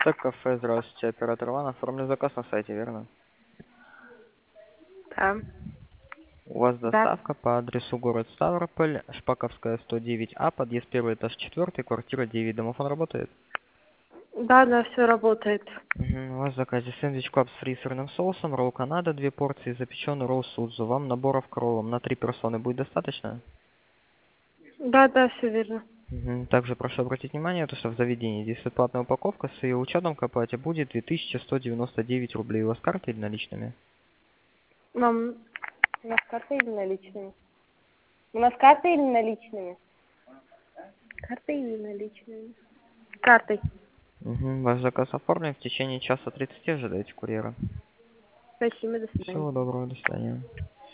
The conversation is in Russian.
Кафе, здравствуйте, оператор Иван. Оформлю заказ на сайте, верно? Да. У вас Да. доставка по адресу город Ставрополь, Шпаковская, 109А, подъезд 1, этаж 4, квартира 9. Домофон работает? Да, да, все работает. У вас в заказе сэндвич клаб с фри сырным соусом, ролл Канада, 2 порции, запеченный ролл Судзу. Вам наборов к роллам на 3 персоны будет достаточно? Да, да, все верно. Также прошу обратить внимание, то, что в заведении здесь бесплатная упаковка с ее учетом к оплате будет 2199 рублей. У вас карты или наличными? Мам, у нас карты или наличными? У нас карты или наличными? Карты или наличными? Картой. Ваш заказ оформлен. В течение часа 30 ожидайте курьера. Спасибо, до свидания. Всего доброго, до свидания.